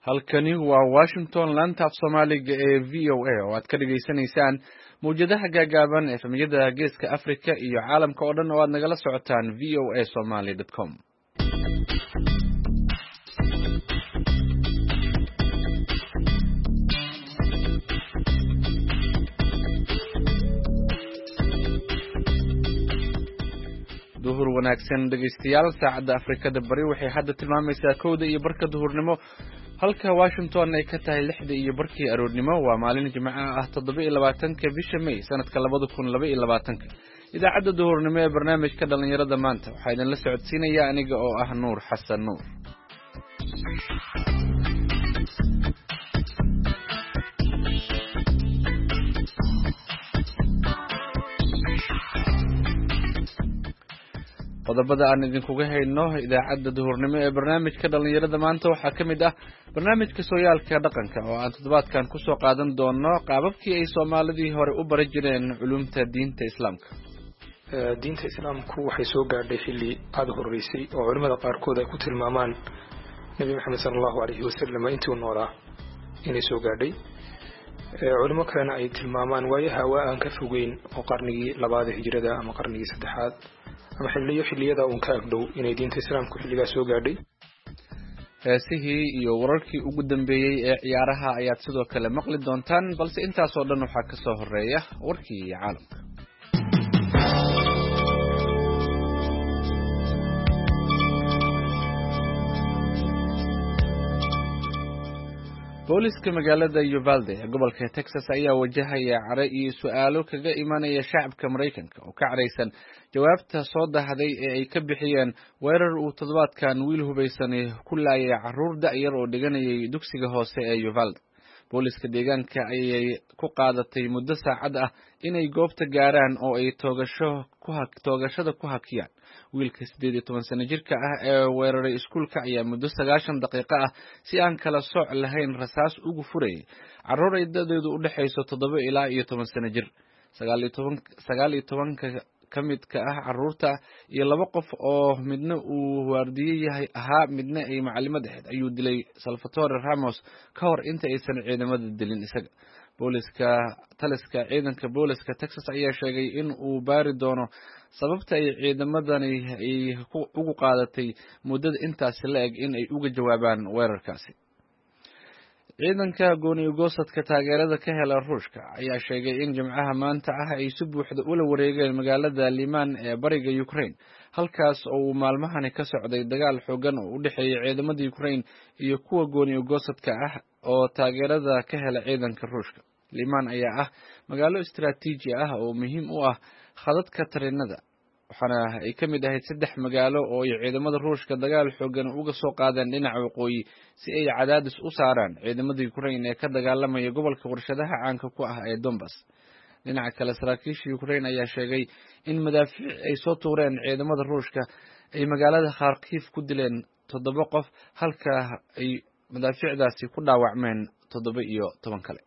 halkani waa Washington laanta af Soomaaliga ee VOA oo aad ka dhageysanaysaan mowjadaha gaagaaban ee famiyada Geeska Afrika iyo caalamka oo dhan oo aad nagala socotaan voasomali.com. duhur wanaagsan dhageystayaal saacada Afrikada bari waxay hadda tilmaamaysaa 2:00 iyo barka duhurnimo halka Washington ay ka tahay 6:00 iyo barkii aroornimo waa maalin Jimco ah 27 bisha May sanadka 2022 idaacada duhurnimo ee barnaamijka dhalinyarada maanta waxaa idin la socodsiinaya aniga oo ah Nuur Xasan Nuur. qodobada aan idinkuga hayno idaacada duhurnimo ee barnaamijka dhalinyarada maanta waxaa kamid ah barnaamijka sooyaalka dhaqanka oo aan toddobaadkan ku soo qaadan doono qaababkii ay Soomaalidii hore u bari jireen culumta diinta Islaamka. diinta Islaamku waxay soo gaadhay xilli aad horeysay oo culimada qaarkood ay ku tilmaamaan Nabi Maxamed sallallahu alayhi wasallam intii uu noolaa inay soo gaadhay culimo kalena ay tilmaamaan waayaha waa aan ka fogeyn oo qarnigii 2 hijrada ama qarnigii 3 ama xilliyada uu ka agdhow inay diinta Islaamku xilliga soo gaadhay. heesihii iyo wararkii ugu dambeeyay ee ciyaaraha ayaad sidoo kale maqli doontaan balse intaas oo dhan waxaa ka soo horeeya warkii caalamka. booliska magaalada Uvalde ee gobolka Texas ayaa wajahaya care iyo su'aalo kaga imanaya shacabka Mareykanka oo ka careysan jawaabta soo dahday ee ay ka bixiyeen weerar uu toddobaadkan wiil hubaysan ku laayay carruur da'yar oo dhiganayay dugsiga hoose ee Uvalde. booliska deegaanka ayay ku qaadatay muddo saacad ah inay goobta gaaraan oo ay toogashada ku hakiyaan. wiilka 18 sano jirka ah ee weeraray iskuulka ayaa muddo 90 daqiiqo ah si aan kala sooc lahayn rasaas ugu furay carruur ay dadoodu u dhaxayso 7 ilaa 10 sano jir. 19 kamidka ah carruurta iyo 2 qof oo midna uu waardiye yahay ahaa midna ay macallimad ahayd ayuu dilay Salvatore Ramos ka hor inta aysan ciidamada dilin isaga. taliska ciidanka booliska Texas ayaa sheegay in uu baari doono sababta ay ciidamadani ay ugu qaadatay muddada intaas la eg in ay uga jawaabaan weerarkaasi. ciidanka gooni-goosadka taageerada ka hela Ruushka ayaa sheegay in Jimcaha maanta ah ay si buuxda ula wareegeen magaalada Liman ee bariga Ukraine halkaas oo uu maalmahani ka socday dagaal xooggan oo u dhaxeeyay ciidamada Ukraine iyo kuwa gooni-goosadka ah oo taageerada ka hela ciidanka Ruushka. Liman ayaa ah magaalo istiraatiiji ah oo muhiim u ah khadadka tareenada waxaana ay ka mid ahayd 3 magaalo oo ay ciidamada Ruushka dagaal xooggan uga soo qaadeen dhinaca waqooyi si ay cadaadis u saaraan ciidamada Ukraine ee ka dagaalamaya gobolka warshadaha caanka ku ah ee Donbas. dhinaca kale saraakiisha Ukraine ayaa sheegay in madaafiic ay soo tuureen ciidamada Ruushka ay magaalada Kharkiv ku dileen 7 qof halka ay madaafiicdaasi ku dhaawacmeen 17 kale.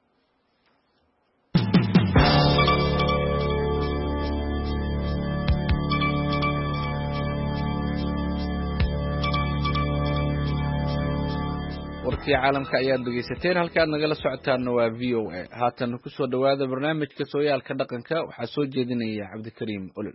warkii caalamka ayaad dhageysateen halka aad nagala socotaan waa VOA. haatan ku soo dhawaada barnaamijka sooyaalka dhaqanka waxaa soo jeedinaya Cabdikariim Olol.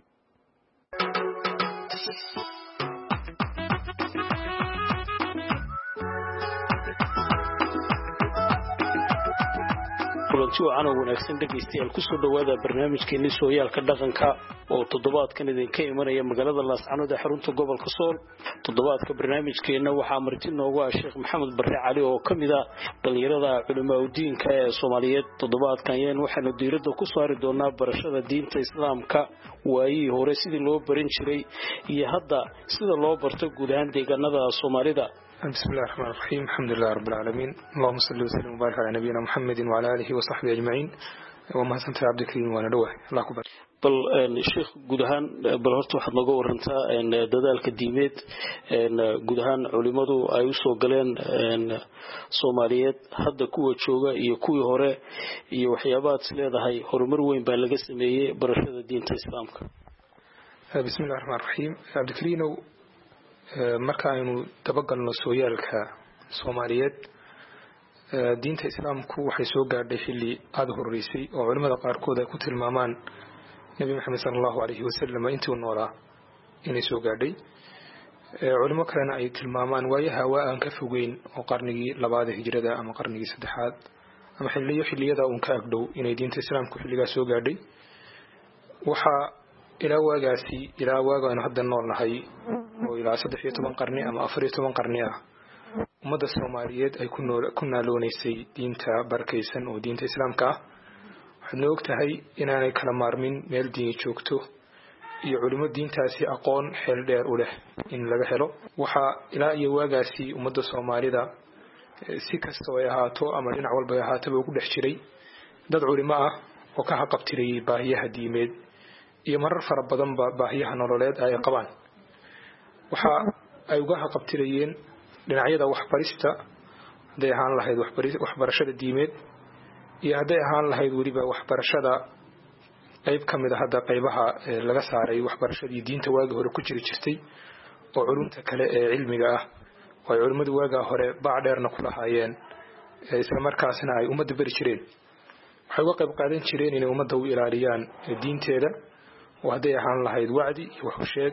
kulanti wacan oo wanaagsan dhegeystayaal ku soo dhawaada barnaamijkeena sooyaalka dhaqanka oo toddobaadkan idinka imanaya magaalada Laascaanood ee xarunta gobolka Sool. toddobaadka barnaamijkeena waxaa marti noogu ah Sheekh Maxamed Barre Cali oo kamid ah dhalinyarada culimada diinka ee Soomaaliyeed. toddobaadkan waxaanu diiradda ku saari doonaa barashada diinta Islaamka waayii hore sidii loo barin jiray iyo hadda sida loo barto guud ahaan deegaanada Soomaalida. بسم الله الرحمن الرحيم الحمد لله رب العالمين اللهم صل وسلم وبارك على نبينا محمد وعلى آله وصحبه أجمعين وما سنت عبد الكريم وانا دواه الله أكبر. bal sheekh guud ahaan bal horta waxaad nooga warantaa dadaalka diimeed guud ahaan culimadu ay u soo galeen Soomaaliyeed hadda kuwa jooga iyo kuwii hore iyo waxyaabaad leedahay horumar weyn baa laga sameeyay barashada diinta Islaamka. بسم الله الرحمن الرحيم عبد الكريم marka aynu dabagalno sooyaalka Soomaaliyeed diinta islaamku waxay soo gaadhay xilli aada horeysay oo culimada qaarkood ay ku tilmaamaan nabi maxamed sallallahu alayhi wasallam intii uu noolaa inay soo gaadhay culimo kalena ay tilmaamaan waayaha waa aan ka fogeyn oo qarnigii labaad ee hijrada ama qarnigii saddexaad ama xilliyada uun ka agdhow inay diinta islaamku xilligaas soo gaadhay waxaa ilaa waagaanu hadda noolnahay oo ilaa 13 qarni ama 14 qarni ah ummadda Soomaaliyeed ay ku naaloonaysay diinta barakaysan oo diinta islaamka ah waxaad ogtahay inaanay kala maarmin meel diin joogto iyo culimo diintaasi aqoon xeel dheer u leh in laga helo waxa ilaa iyo waagaasi ummadda Soomaalida si kasta oo ay ahaato ama dhinac walba ay ahaato ugu dhex jiray dad culimo ah oo ka haqabtiray baahiyaha diimeed iyo marar fara badan baahiyaha nololeed ay qabaan waxa ay uga haqabtirayeen dhinacyada waxbarista haday ahaan lahayd waxbarashada diimeed iyo haday ahaan lahayd waliba waxbarashada qayb kamid ah hadda qaybaha laga saaray waxbarashadii diinta waagi hore ku jirtay oo culumta kale ee cilmiga ah oo culimadu waaga hore baac dheerna ku lahaayeen isla markaasna ay ummadda bari jireen waxay uga qayb qaadan jireen inay ummadda u ilaaliyaan diinteeda oo haday ahaan lahayd wacdi iyo wax sheeg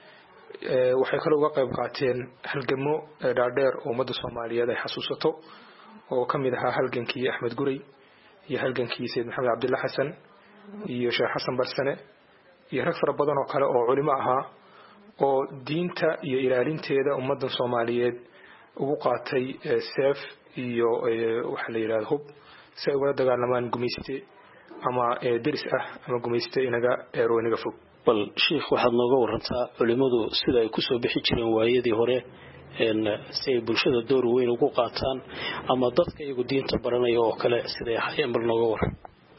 waxay kale uga qayb qaateen halgamo dhaadheer oo ummadda Soomaaliyeed ay xasuusato oo kamid ahaa halgankii Axmed Guray iyo halgankii Sayyid Maxamed Cabdulla Xasan iyo Sheekh Xasan Barsane iyo rag fara badan oo kale oo culimo ahaa oo diinta iyo ilaalinteeda ummadda Soomaaliyeed ugu qaatay seef iyo waxa la yiraahdo hub si ay uga dagaalamaan gumayste ama diris ah ama gumayste inaga eerooynaga fog bal sheekh waxaad nooga warantaa culimadu sida ay ku soo bixi jireen waayadii hore si ay bulshada door weyn ugu qaataan ama dadka iyagu diinta baranaya oo kale sida ay hayeen bal nooga waran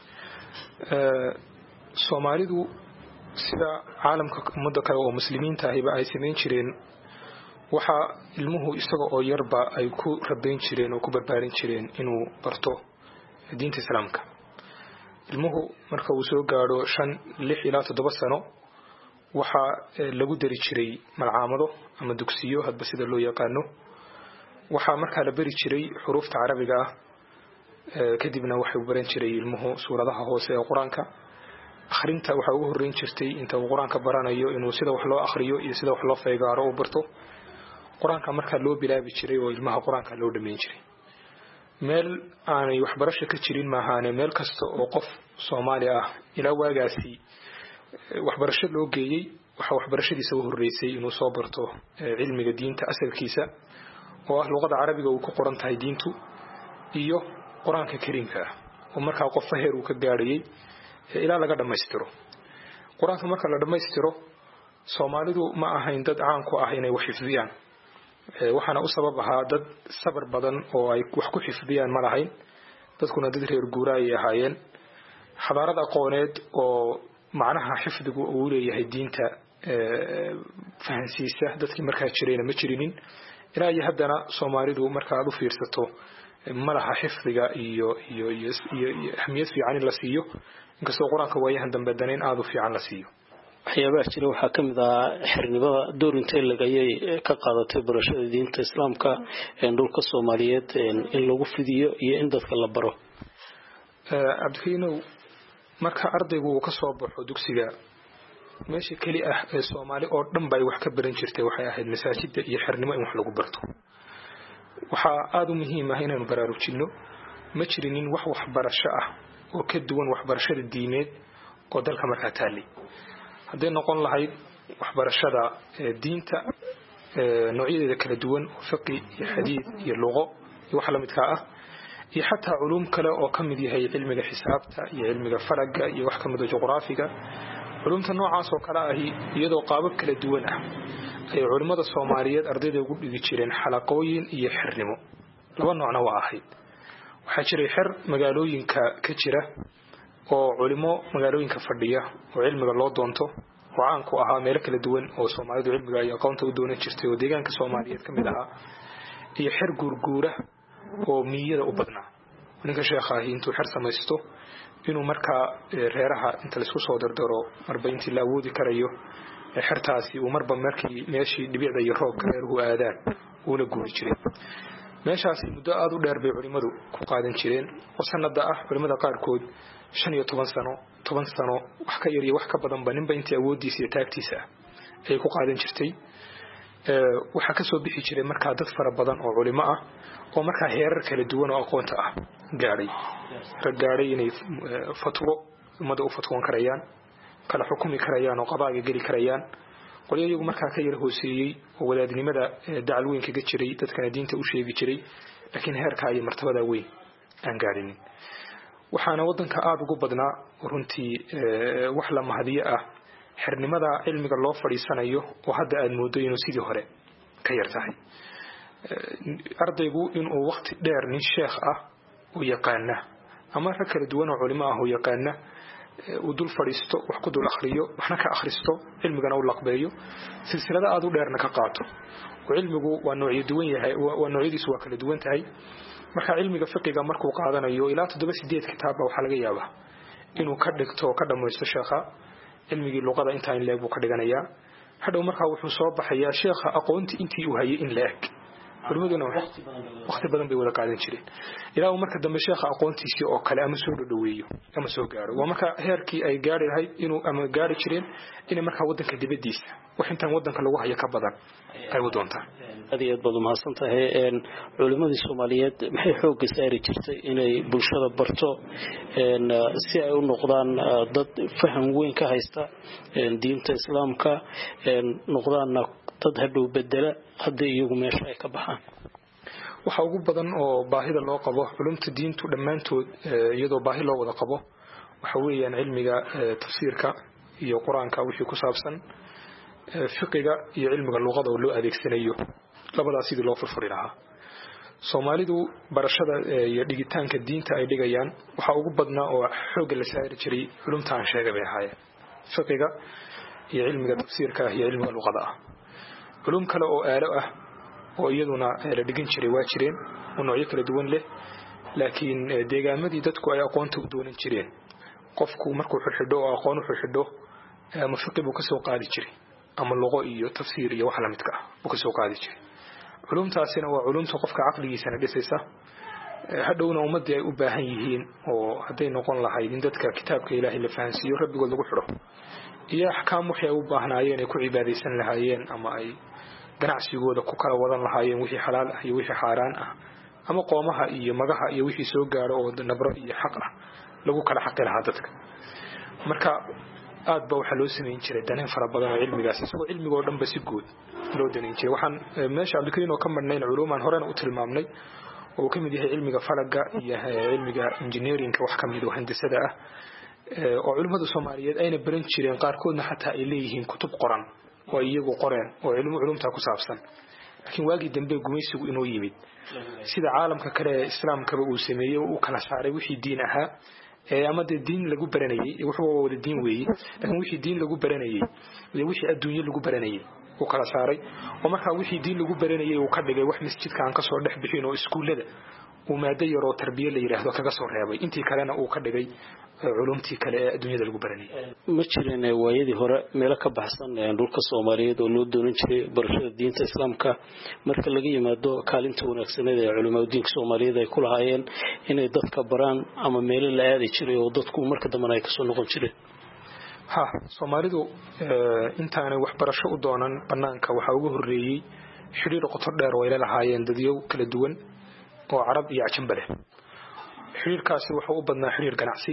Soomaalidu sida caalamka ummadda kale oo muslimiinta ahiba ay sameyn jireen waxa ilmuhu isaga oo yarba ay ku rabayn jireen oo ku barbaarin jireen inuu barto diinta islaamka ilmuhu marka uu soo gaaro 6 ilaa 7 sano waxa lagu dari jiray malcaamado ama dugsiyo hadba sida loo yaqaano waxa marka la bari jiray xuruufta carabiga ah kadibna waxa uu baran jiray ilmuhu suuradaha hoose ee quraanka akhrinta waxa ugu horeyn jirtay inta uu quraanka baranayo inuu sida wax loo akhriyo iyo sida wax loo feegaaro oo barto quraanka marka loo bilaabi jiray oo ilmaha quraanka loo dhameyn jiray meel aanay waxbarasho ka jirin maahaane meel kasta oo qof Soomaali ah ilaa waagaasi waxbarasho loo geeyay waxa waxbarashadiisa u horeysay inuu soo barto cilmiga diinta asalkiisa oo ah luqada carabiga uu ku qoran tahay diintu iyo quraanka kariimka oo marka qof faheer uu ka gaarayay ilaa laga dhameystiro quraanka marka la dhameystiro Soomaalidu ma ahayn dad caan ku ah inay wax xifdiyaan waxana u sabab ahaa dad sabar badan oo ay wax ku xifdiyaan ma lahayn dadkuna dad reer guuraay ahaayeen xadaarada aqooneed oo macnaha xifdigu uu leeyahay diinta fahansiisa dadkii markaa jirayna ma jirinin ilaa iyo haddana Soomaalidu marka aad u fiirsato malaha xifdiga iyo ahmiyad fiican la siiyo inkastoo quraanka waayahan dambe daneen aad u fiican la siiyo waxyaabaha jira waxaa kamid ah xirnimada door intee lagayay ka qaadatay barashada diinta islaamka ee dhulka Soomaaliyeed in lagu fidiyo iyo in dadka la baro abdikino marka ardaygu uu ka soo baxo dugsiga meesha kali ah ee Soomaali oo dhan bay wax ka baran jirtay waxay ahayd masaajidda iyo xirnimo in wax lagu barto waxa aad u muhiim ah inaan baraarujino ma jirinin wax waxbarasho ah oo ka duwan waxbarashada diimeed oo dalka markaa taallay haday noqon lahayd waxbarashada diinta noocyadeeda kala duwan fiqi iyo xadiis iyo luqo iyo wax la midka ah iyo xataa culum kale oo kamid yahay cilmiga xisaabta iyo cilmiga falaga iyo wax kamid ah juqraafiga culumta noocaas oo kala ah iyadoo qaabab kala duwan ah ay culimada Soomaaliyeed ardayda ugu dhigi jireen xalaqooyin iyo xirnimo laba noocna waa ahayd waxa jiray xir magaalooyinka ka jira oo culimo magaalooyinka fadhiya oo cilmiga loo doonto oo aan ku ahaa meel kala duwan oo Soomaalidu cilmiga ay aqoonta u doonan jirtay oo deegaanka Soomaaliyeed kamid ahaa iyo xir guurguura oo miyada u badnaa ninka sheekha intuu xir samaysto inuu marka reeraha inta la isku soo dardaro marba intii la awoodi karayo xirtaasi uu marba markii meeshii dhibicda iyo roobka reeruhu aadaan uu la guuri jiray meeshaasi muddo aad u dheer bay culimadu ku qaadan jireen oo sanada ah culimada qaarkood 15 sano 10 sano wax ka yar iyo wax ka badan ba ninba intii awoodiisa iyo taagtiisa ay ku qaadan jirtay waxa ka soo bixi jiray marka dad fara badan oo culimo ah oo marka heerar kala duwan oo aqoonta ah gaaray inay fatwo umada u fatwoon karayaan kala xukumi karayaan oo qabaaga gali karayaan qoliyagu marka ka yar hooseeyay oo wadaadnimada dacalweyn kaga jiray dadkana diinta u sheegi jiray laakiin heerka ay martabada weyn aan gaarin waxaana wadanka aad ugu badnaa runtii wax la mahadiyo ah xirnimada cilmiga loo fadhiisanayo oo hadda aad moodo inuu sidii hore ka yar tahay ardaygu inuu waqti dheer nin sheekh ah oo yaqaana ama rag kala duwan oo culimo ah oo yaqaana uu dul fadhiisto wax ku dul akhriyo waxna ka akhristo cilmigana uu laqbeeyo silsilada aad u dheerna ka qaato cilmigu waa nooc duwan yahay waa noocyadiisu waa kala duwan tahay marka cilmiga fiqiga markuu qaadanayo ilaa 7-8 kitaab waxa laga yaabaa inuu ka dhigto ka dhamaysto sheekha cilmigii luqada inta in leeg buu ka dhiganayaa hadhow markaa wuxuu soo baxayaa sheekha aqoonti intii uu hayay in leeg culimaduna waqti badan bay wada qaadan jireen ilaa uu marka dambe sheekha aqoontiisii oo kale ama soo dhaweeyo ama soo gaaro waa marka heerkii ay gaari lahayd inuu ama gaari jireen in marka wadanka dibadiisa wax intaan wadanka lagu hayo ka badan ay u doontaan aad baad mahadsan tahay culimadii Soomaaliyeed maxay xoog saari jirtay inay bulshada barto si ay u noqdaan dad faham weyn ka haysta diinta islaamka noqdaan dad hadhow bedela hadii iyagu meesha ay ka baxaan waxa ugu badan oo baahida loo qabo culumta diintu dhamaantood iyadoo baahi loo wada qabo waxa weeyaan cilmiga tafsiirka iyo quraanka wixii ku saabsan fiqiga iyo cilmiga luqada oo loo adeegsanayo labadaas sidii loo furfuri lahaa Soomaalidu barashada iyo dhigitaanka diinta ay dhigayaan waxa ugu badnaa oo xoog la saari jiray culumta aan sheegay ahaayeen fiqiga iyo cilmiga tafsiirka iyo cilmiga luqada culum kale oo aalo ah oo iyaduna la dhigin jiray waa jireen oo noocyo kala duwan leh laakiin deegaamadii dadku ay aqoonta u doonan jireen qofku markuu xirxidho oo aqoon u xirxidho ama fiqi buu ka soo qaadi jiray ama luqo iyo tafsiir iyo wax la midka ah buu ka soo qaadi jiray culumtaasina waa culumta qofka aqligiisa dhisaysa hadhowna ummadii ay u baahan yihiin oo haday noqon lahayd in dadka kitaabka Ilaahay la fahansiyo rabbigood lagu xiro iyo ahkaam waxay u baahnaayeen ay ku cibaadeysan lahaayeen ama ay ganacsigooda ku kala wadan lahaayeen wixii xalaal ah iyo wixii xaaraan ah ama qoomaha iyo magaha iyo wixii soo gaaro oo nabro iyo xaq ah lagu kala xaqi lahaa dadka marka aad ba waxa loo sameeyay jiray daneen fara badan oo cilmigaas isagoo cilmiga oo dhan ba si guud loo daneen jiray waxaan meesha abdikariin oo ka marnayn culuuman horena u tilmaamnay oo kamid yahay cilmiga falaga iyo cilmiga engineering wax kamid ah handasada ah oo culimada Soomaaliyeed ayna baran jireen qaar koodna xataa ay leeyihiin kutub qoran oo iyagu qoreen oo culumta ku saabsan laakiin waagi dambe gumaysigu inoo yimid sida caalamka kale ee islaamka uu sameeyay oo kala saaray wixii diin ahaa ama diin lagu baranayay wuxuu wada diin weeyay laakiin wixii diin lagu baranayay iyo wixii adduunyo lagu baranayay oo kala saaray oo marka wixii diin lagu baranayay uu ka dhigay wax masjidka aan ka soo dhex bixin oo iskuulada uu maada yar oo tarbiya la yiraahdo kaga soo reebay intii kalena uu ka dhigay culumtii kale ee adduunyada lagu baranayay ma jireen waayadii hore meel ka baxsan dhulka Soomaaliyeed oo loo doonan jiray barashada diinta islaamka marka laga yimaado kaalinta wanaagsan ee culimada diinta Soomaaliyeed ay ku lahaayeen inay dadka baraan ama meel la aadi jiray oo dadku marka dambe ay ka soo noqon jireen Soomaalidu intaanay wax barasho u doonan banaanka waxa ugu horeeyay xiriir qoto dheer oo ay lahaayeen dadyo kala duwan oo Arab iyo Ajam leh xiriirkaasi waxa uu badnaa xiriir ganacsi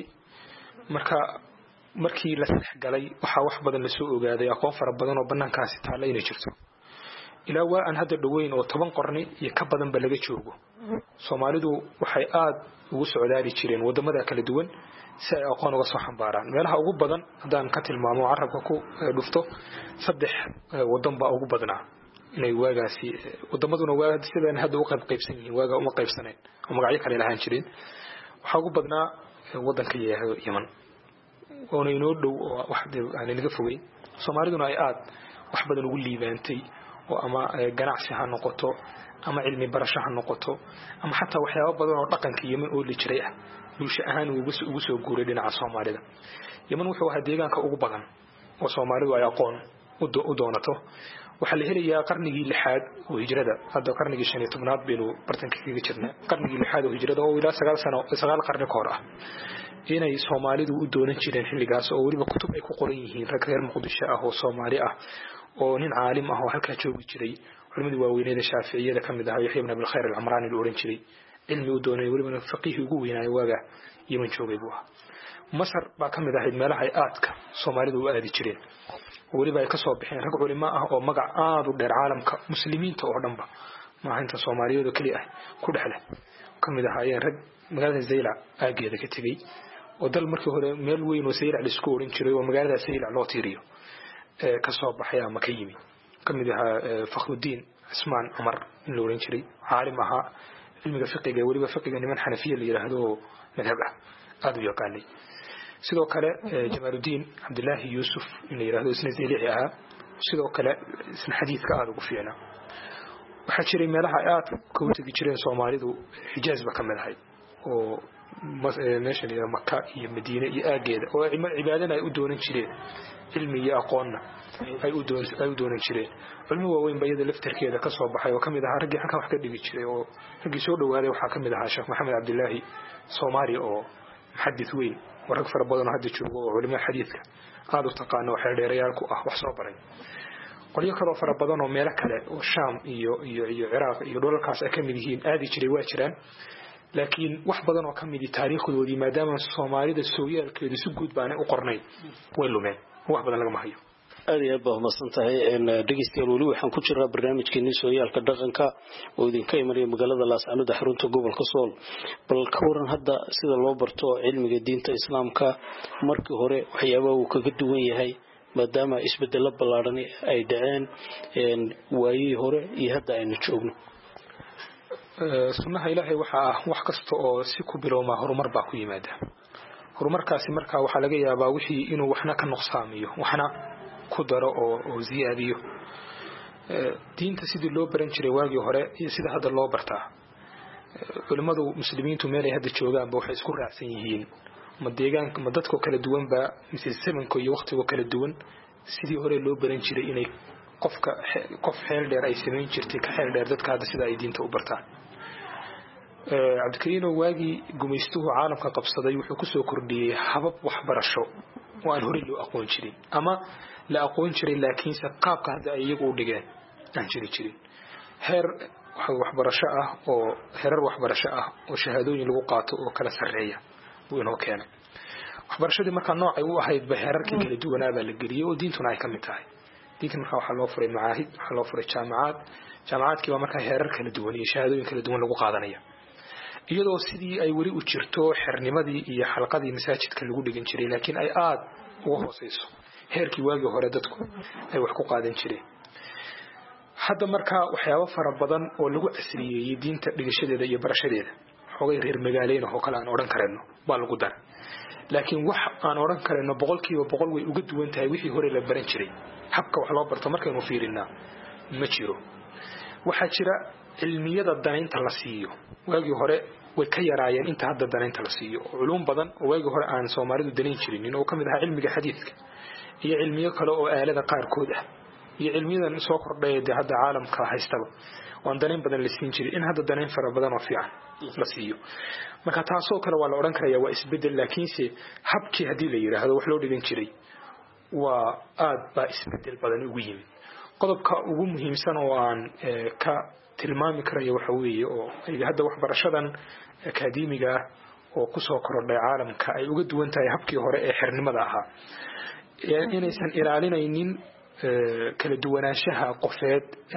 markii la saxgalay waxa wax badan la soo ogaaday aqoon fara badan oo banaankaasi taala inay jirto ilaa waa aan hadda dhaweyn oo 10 qarni iyo ka badan ba laga joogo Soomaalidu waxay aad ugu socdaali jireen wadamada kala duwan si ay aqoon uga soo xambaaraan meelaha ugu badan hadaan ka tilmaamo Arabka ku dhufto 3 wadan ba ugu badnaa inay waagaasi wadamaduna waa sidaan hadda u qaybsan yihiin waaga uma qaybsaneen oo magacyo kale lahaan jireen waxa ugu badnaa wadanka Yemen oo inoo dhow wax aan inaga fogay Soomaaliduna ay aad wax badan ugu liibaantay oo ama ganacsi ha noqoto ama cilmi barasho ha noqoto ama xataa waxyaabo badan oo dhaqanka Yemen oo la jiray ah bulsho ahaan ugu soo guuray dhinaca Soomaalida Yemen wuxuu ahaa deegaanka ugu badan oo Soomaalidu ay aqoon u doonato waxa la helayaa qarnigii 6aad oo hijrada hadda qarnigii 15aad baynu bartanka kaga jirnaa qarnigii 6aad oo hijrada oo ilaa 9 qarni ka hor ah inay Soomaalidu u doonan jireen xilligaas oo waliba kutub ay ku qoran yihiin rag reer Muqdisho ah oo Soomaali ah oo nin caalim ah oo halka joogi jiray culimadu waaweynada Shaafiiciyada kamid ah Yahya ibn Abi al-Khayr al-Amrani oo oran jiray cilmi u doonay waliba faqiih ugu weynaa waaga Yemen joogay buu ah Masar baa kamid ahayd meelaha ay aadka Soomaalidu u aadi jireen waliba ay ka soo bixeen rag culimo ah oo magac aad u dheer caalamka muslimiinta oo dhanba ma inta Soomaaliyeed kaliya ah ku dhaxlay kamid ahaayeen rag magaalada Zayla aageeda ka tagay oo dal markii hore meel weyn oo Zayla isku oran jiray oo magaalada Zayla loo tiiriyo ka soo baxay ama ka yimi kamid ahaa Fakhruddin Usman Umar in loo oran jiray caalim ahaa cilmiga fiqiga waliba fiqiga niman Xanafiya la yiraahdo madhab ah aad u yaqaanay sidoo kale Jamaluddin Abdullah Yusuf in la yiraahdo isna Zaylici ahaa sidoo kale isna xadiiska aad ugu fiicnaa waxa jiray meelaha aad ku tagi jireen Soomaalidu Xijaaz ba kamid ahay oo meesha la Makka iyo Madiina iyo aageeda oo cibaadana ay u doonan jireen cilmi iyo aqoonna ay u doonan jireen cilmi waaweyn bayada laftarkeeda ka soo baxay oo kamid ah ragii halka wax ka dhigi jiray oo ragii soo dhawaaday waxa kamid ah Sheekh Maxamed Abdullaahi Soomaali oo muhaddith weyn warag fara badan hadda joogo oo culimo xadiiska aad u taqaan oo xeeldheerayaal ku ah wax soo baray qoliyo kale oo fara badan oo meelo kale oo Shaam iyo Ciraaq iyo dhulalkaas ay kamid yihiin aadi jiray waa jiraan laakiin wax badan oo kamid taariikhdoodii maadaama Soomaalida Sooyaalkeedu si guud baan u qornay way lumeen wax badan laga mahayo aad iyo aad baa mahadsantahay dhageystayaal wali waxaan ku jiraa barnaamijkeennii Sooyaalka dhaqanka oo idinka imanaya magaalada Laascaanood xarunta gobolka Sool bal ka waran hadda sida loo barto cilmiga diinta Islaamka markii hore waxyaabaha uu kaga duwan yahay maadaama isbedelo ballaaran ay dhaceen waayii hore iyo hadda aynu joogno sunnaha Ilaahay waxa wax kasta oo si ku bilowma horumar baa ku yimaada horumarkaasi marka waxa laga yaabaa wixii inuu waxna ka nuqsaamiyo waxna ku daro oo ziyaadiyo diinta sidii loo baran jiray waagii hore iyo sida hadda loo bartaa culimadu muslimiintu meel ay hadda joogaan ba waxay isku raacsan yihiin ma deegaanka ma dadka kala duwan ba zamanka iyo waqtiga kala duwan sidii hore loo baran jiray inay qof xeel dheer ay sameyn jirtay ka xeel dheer dadka hadda sida ay diinta u bartaan Abdikariino waagii gumaystuhu caalamka qabsaday wuxuu ku soo kordhiyay habab waxbarasho oo aan hore loo aqoon jirin ama la aqoon jiray laakiin qaabka hadda ay iyagu u dhigeen aan jirin heer waxbarasho ah oo heerar waxbarasho ah oo shahaadooyin lagu qaato oo kala sareeya uu inoo keenay waxbarashadii marka nooc ay u ahayd ba heerarkii kala duwanaa baa la geliyay oo diintuna ay kamid tahay diinta marka waxa loo furay macaahid waxa loo furay jaamacaadkii marka heerar kala duwan iyo shahaadooyin kala duwan lagu qaadanaya iyadoo sidii ay wali u jirto xirnimadii iyo xalqadii masaajidka lagu dhigan jiray laakiin ay aad uga hooseyso heerkii waagii hore dadku ay wax ku qaadan jireen hadda marka waxyaabo fara badan oo lagu casriyeeyay diinta dhigashadeeda iyo barashadeeda xogay reer magaaleyna oo kale aan oran kareyno baa lagu dar laakiin wax aan oran kareyno 100% way uga duwan tahay wixii hore la baran jiray habka wax loo barto markaynu fiirinaa ma jiro waxa jira cilmiyada danaynta la siiyo waagii hore way ka yaraayeen inta hadda danaynta la siiyo culum badan oo waagii hore aan Soomaalidu danayn jirin oo kamid ah cilmiga xadiiska iyo cilmiyo kale oo aalada qaar kood ah iyo cilmiyadan soo kordhay hadda caalamka haystaba waan danayn badan la siin jiray in hadda danayn fara badan oo fiican la siiyo marka taasoo kale waa la oran karayaa waa isbedel laakiinse habkii hadii la yiraahdo wax loo dhigan jiray waa aad ba isbedel badan ugu yimid qodobka ugu muhiimsan oo aan ka tilmaami karayo waxa weeye oo ay hadda waxbarashadan akaademiga oo ku soo kordhay caalamka ay uga duwan tahay habkii hore ee xirnimada ahaa inaysan ilaalinaynin kala duwanaanshaha qofeed ee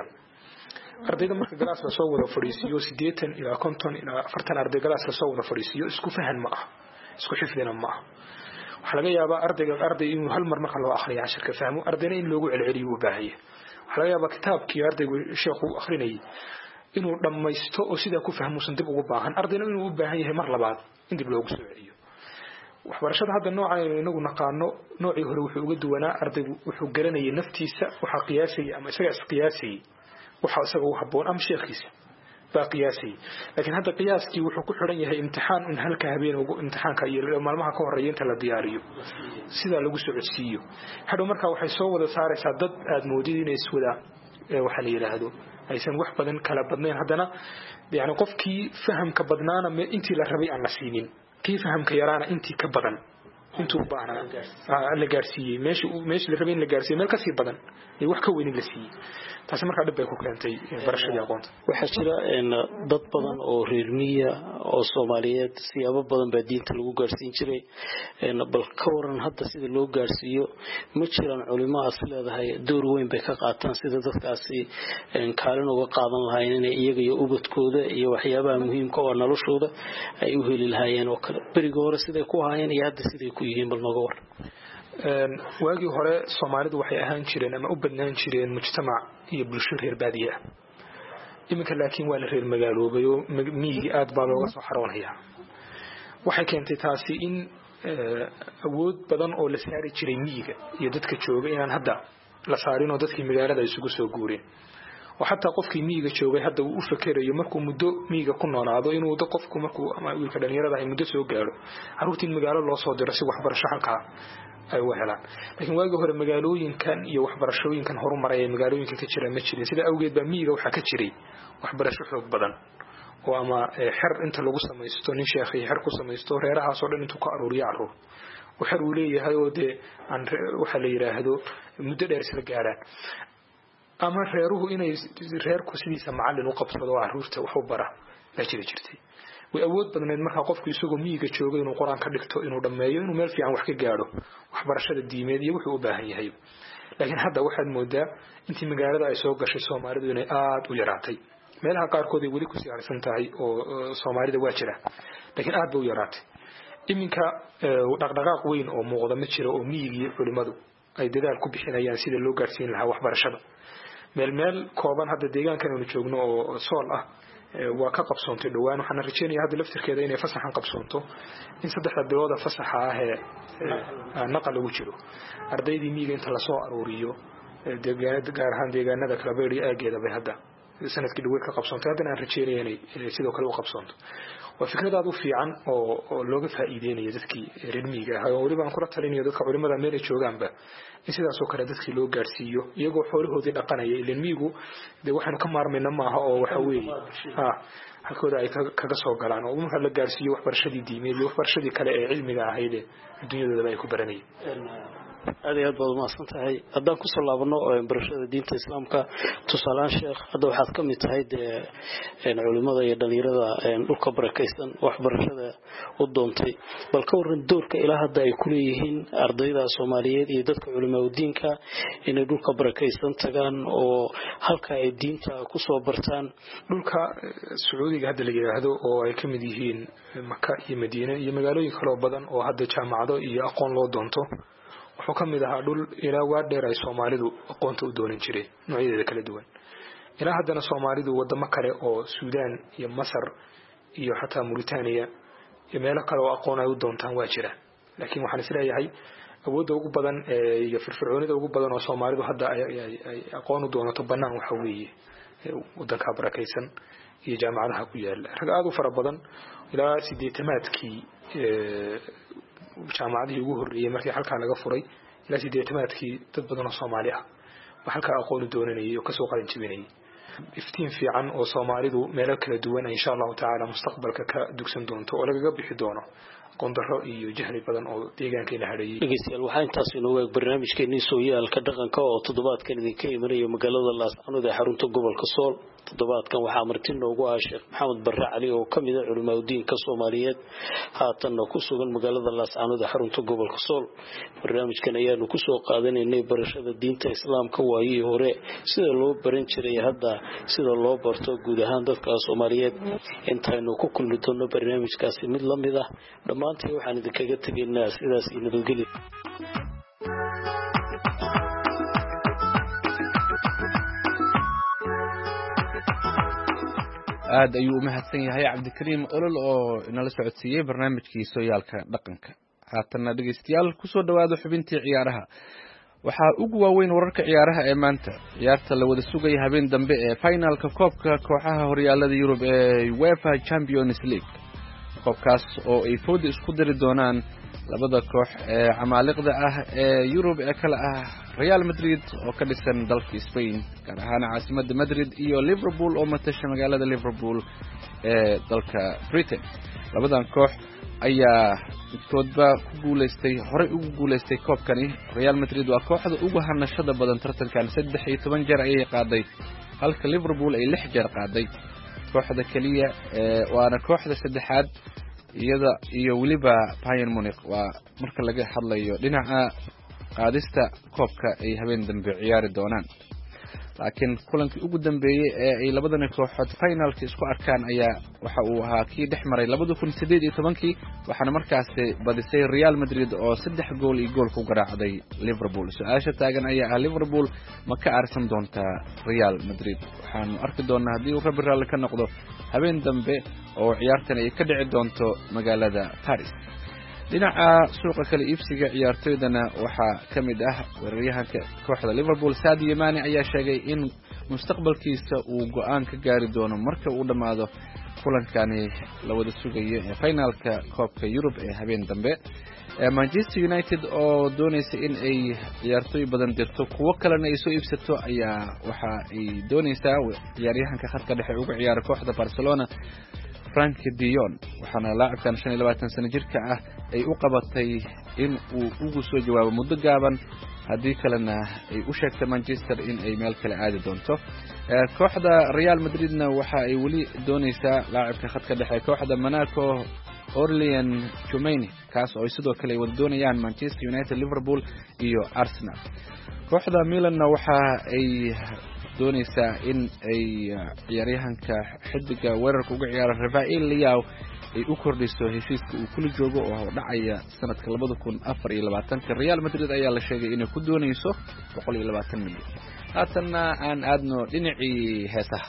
ardayda marka galaas la soo wada fadhiisiyo 80 ilaa 50 ilaa 40 arday galaas la soo wada fadhiisiyo isku fahan ma ah isku xifdina ma ah waxa laga yaabaa arday inuu hal mar marka loo akhriyo casharka fahmo ardayna in loogu celceliyo u baahan yahay waxa laga yaabaa kitaabkii ardaygu sheekhu akhrinayay inuu dhammaysto oo sida ku fahmuusan dib ugu baahan ardayna inuu u baahan yahay mar labaad in dib loogu soo celiyo waxbarashada hadda nooca inagu naqaano noocii hore wuxuu uga duwanaa ardaygu wuxuu garanayay naftiisa waxa qiyaasay ama isaga qiyaasay waxa isaga u haboon ama sheekhiisa baa qiyaasay laakiin hadda qiyaaskii wuxuu ku xiran yahay imtixaan in halka habeen ugu imtixaanka iyo maalmaha ka horeeya inta la diyaariyo sida lagu socodsiiyo hadhow markaa waxay soo wada saaraysaa dad aad moodid inay iswada waxa la yiraahdo aysan wax badan kala badnayn haddana yani qofkii fahamka badnaana intii la rabay aan la siinin kii fahamka yaraana intii ka badan intuu baahnaa la gaarsiiyey meeshii la rabay in la gaarsiiyo meel kasii badan iyo wax ka weyn in la siiyey taasi markaa dhib bay ku keentay barashadii aqoonta waxaa jira dad badan oo reer miya oo Soomaaliyeed siyaabo badan baa diinta lagu gaarsiin jiray bal ka waran hadda sida loo gaarsiiyo ma jiraan culimadaas leedahay door weyn bay ka qaataan sida dadkaasi kaalin uga qaadan lahaayeen inay iyaga iyo ubadkooda iyo waxyaabaha muhiimka oo noloshooda ay u heli lahaayeen oo kale bariga hore siday ku haayeen iyo hadda siday ku yihiin bal nooga war waagii hore Soomaalidu waxay ahaan jireen ama u badnaan jireen mujtamac iyo bulsho reer baadiya iminka laakiin waa la reer magaaloobay oo miyiga aad baa looga soo xaroonaya waxay keentay taasi in awood badan oo la saari jiray miyiga iyo dadka jooga inaan hadda la saarin oo dadkii magaalada isugu soo guureen oo xataa qofkii miyiga joogay hadda uu u fakerayo markuu muddo miyiga ku noolaado inuu qofku markuu ama wiilka dhalinyarada ay muddo soo gaaro caruurtii magaalo loo soo diro si waxbarasho halkaa ay u helaan laakiin waagii hore magaalooyinkan iyo waxbarashooyinkan horumaray ee magaalooyinka ka jira ma jirin sida awgeed baa miyiga waxaa ka jiray waxbarasho xoog badan oo ama xer inta lagu samaysto nin sheekhi xer ku samaysto reerahaas oo dhan intuu ka aruuriyo caruur waxa uu leeyahay oo de aan waxa la yiraahdo muddo dheer isla gaaraan ama reeruhu inay reerku sidiisa macallin u qabsado caruurta wax u bara la jirtay way awood badneed marka qofku isagoo miyiga joogo inuu quraan ka dhigto inuu dhameeyo inuu meel fiican wax ka gaaro waxbarashada diimeed iyo wuxuu u baahan yahay laakiin hadda waxaad moodaa intii magaalada ay soo gashay Soomaalidu inay aad u yaraatay meelaha qaarkood ay wali ku siyaarsan tahay oo Soomaalida waa jira laakiin aad buu yaraatay iminka dhaqdhaqaaq weyn oo muuqda ma jiro oo miyiga culimadu ay dadaal ku bixinayaan sida loo gaarsiin lahaa waxbarashada meel kooban hadda deegaankan aanu joogno oo sool ah waa ka qabsoontay dhawaan waxaan rajaynayaa hadda laftirkeeda inay fasaxan qabsoonto in 3 bilood fasaxa ah ee naqal ugu jiro ardaydii miyiga inta la soo aruuriyo gaar ahaan deegaanada kala beeri aageeda bay hadda sanadkii dhaweyd ka qabsoontay haddana aan rajaynayaa inay sidoo kale u qabsoonto waa fikrad aad u fiican oo looga faa'iideynayo dadkii reer miyiga ah oo waliba aan kula talinayo dadka culimada meel ay joogaanba in sidaas oo kale dadkii loo gaarsiiyo iyagoo xoolahoodii dhaqanaya ilaa miyigu de waxaan ka maarmayna maaha oo waxa weeye halkooda ay kaga soo galaan oo marka la gaarsiiyo waxbarashadii diimeed iyo waxbarashadii kale ee cilmiga ahayd ee adduunyadooda ay ku baranayeen aad iyo aad baad umahadsan tahay haddaan kusoo laabano barashada diinta islaamka tusaalaan sheekh hadda waxaad ka mid tahay culimada iyo dhalinyarada dhulka barakaysan waxbarashada u doontay bal ka waran doorka ilaa hadda ay ku leeyihiin ardayda Soomaaliyeed iyo dadka culimada diinka inay dhulka barakaysan tagaan oo halka ay diinta ku soo bartaan dhulka Sacuudiga hadda la yiraahdo oo ay ka mid yihiin Makka iyo Madiina iyo magaalooyin kale oo badan oo hadda jaamacado iyo aqoon loo doonto wuxuu ka mid ahaa dhul ilaa waa dheer ay Soomaalidu aqoonta u doonan jireen noocyada kala duwan ilaa haddana Soomaalidu wadamo kale oo Suudaan iyo Masar iyo xataa Mauritania iyo meelo kale oo aqoon ay u doontaan waa jira laakiin waxaan isleeyahay awoodda ugu badan iyo firfircoonida ugu badan oo Soomaalidu hadda ay aqoon u doonato banaan waxa weeye wadanka barakaysan iyo jaamacadaha ku yaala rag aad u fara badan ilaa 80-maadkii jaamacadii ugu horeeyay markii halka laga furay ilaa 80-maadkii dad badan oo Soomaali ah waxa halka aqoon doonanayay oo ka soo qalin jabinayay iftiin fiican oo Soomaalidu meelo kala duwan insha Allah ta'ala mustaqbalka ka dugsan doonto oo laga bixi doono qondaro iyo jahli badan oo deegaankeena hareeyay dhageystayaal waxaan intaas inoo weeg barnaamijkeennii Sooyaalka dhaqanka oo toddobaadkan idinka imanaya magaalada Laascaanood ee xarunta gobolka Sool toddobaadkan waxaa marti noogu ah Sheekh Maxamed Barre Cali oo kamid ah culimada diinka Soomaaliyeed haatanna ku sugan magaalada Laascaanood ee xarunta gobolka Sool barnaamijkan ayaanu ku soo qaadanaynay barashada diinta islaamka waayii hore sida loo baran jiray hadda sida loo barto guud ahaan dadka Soomaaliyeed intaaynu ku kulmi doono barnaamijkaasi mid la mid ah dhammaantii waxaan idinkaga tegaynaa sidaas iyo nabadgelyo aad ayuu u mahadsan yahay Cabdikariim Olol oo inala socodsiiyay barnaamijkii Sooyaalka dhaqanka haatana dhageystayaal ku soo dhawaado xubintii ciyaaraha waxaa ugu waaweyn wararka ciyaaraha ee maanta. ciyaarta la wada sugaya habeen dambe ee finalka koobka kooxaha horyaalada Yurub ee UEFA Champions League. koobkaas oo ay fooda isku dari doonaan labada koox ee camaaliqda ah ee Yurub ee kala ah Real Madrid oo ka dhisan dalka Spain, gaar ahaan caasimadda Madrid, iyo Liverpool oo matasha magaalada Liverpool ee dalka Britain. labadan koox ayaa midkoodba horey ugu guuleystay koobkani. Real Madrid waa kooxda ugu hanashada badan tartankan, 13 jeer ayay qaaday, halka Liverpool ay 6 jeer qaaday. kooxda kaliya waana kooxda saddexaad iyada iyo waliba Bayern Munich waa marka laga hadlayo dhinaca qaadista koobka ay habeen dambe ciyaari doonaan. laakiin kulankii ugu dambeeyay ee ay labadan kooxood finalka isku arkaan ayaa waxa uu ahaa kii dhexmaray 2018 waxaana markaas badisay Real Madrid oo 3 gool iyo gool ku garaacday Liverpool. su'aasha taagan ayaa ah Liverpool ma ka aarsan doontaa Real Madrid. waxaanu arki doonaa haddii uu Real ka noqdo habeen dambe oo ciyaartan ay ka dhici doonto magaalada Paris. dhinaca suuqa kala iibsiga ciyaartoydana waxaa ka mid ah weeraryahanka kooxda Liverpool Sadio Mane ayaa sheegay in mustaqbalkiisa uu go'aan ka gaari doono marka uu dhamaado kulankani la wada sugayo ee finalka koobka Yurub ee habeen dambe. Manchester United oo doonaysa in ay ciyaartoy badan dirto kuwa kalena ay soo iibsato ayaa waxa ay doonaysaa ciyaaryahanka khadka dhexe uga ciyaara kooxda Barcelona Frank de Jong, waxaana laacibkan 25 sano jirka ah ay u qabatay in uu ugu soo jawaabo muddo gaaban, haddii kalena ay u sheegtay Manchester in ay meel kale aadi doonto. kooxda Real Madridna waxa ay wali doonaysaa laacibka khadka dhexe kooxda Monaco Aurelien Tchouameni, kaas oo sidoo kale wada doonayaan Manchester United, Liverpool iyo Arsenal. kooxda Milanna waxa ay doonaysaa in ay ciyaaryahanka xidiga weerarka uga ciyaara Rafael Leao ay u kordhiso heshiiska uu kula joogo oo dhacaya sanadka 2024. Real Madrid ayaa la sheegay inay ku doonayso 120 milyan. haatanna aan aadno dhinacii heesaha.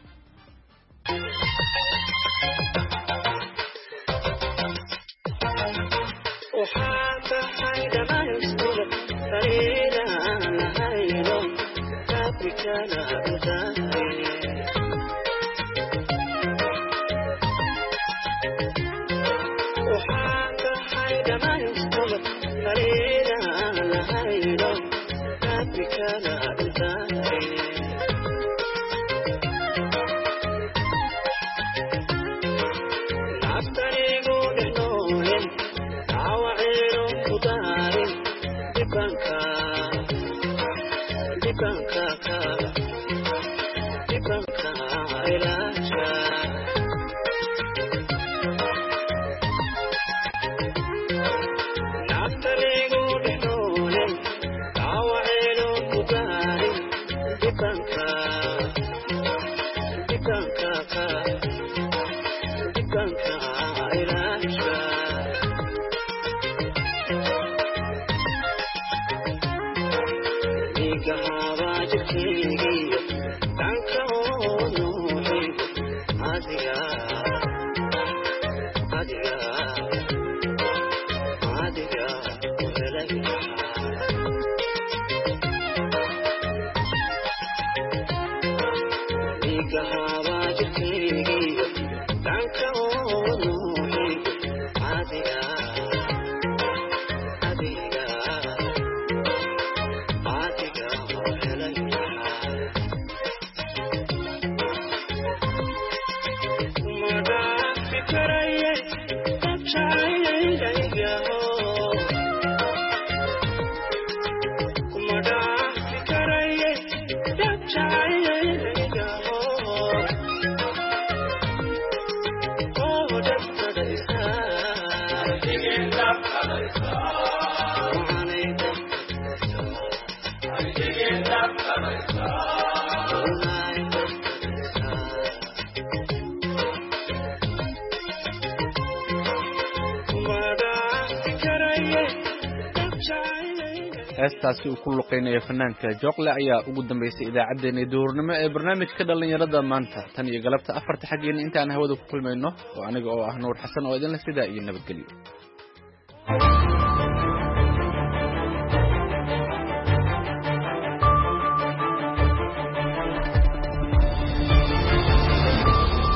heestaasi uu ku luqeynayo fanaanka Joqle ayaa ugu dambeysay idaacadeena duhurnimo ee barnaamijka dhalinyarada maanta. tan iyo galabta 4 xageena intaan hawada ku kulmayno oo aniga oo ah Nuur Xasan oo idin la sidaa iyo nabadgelyo.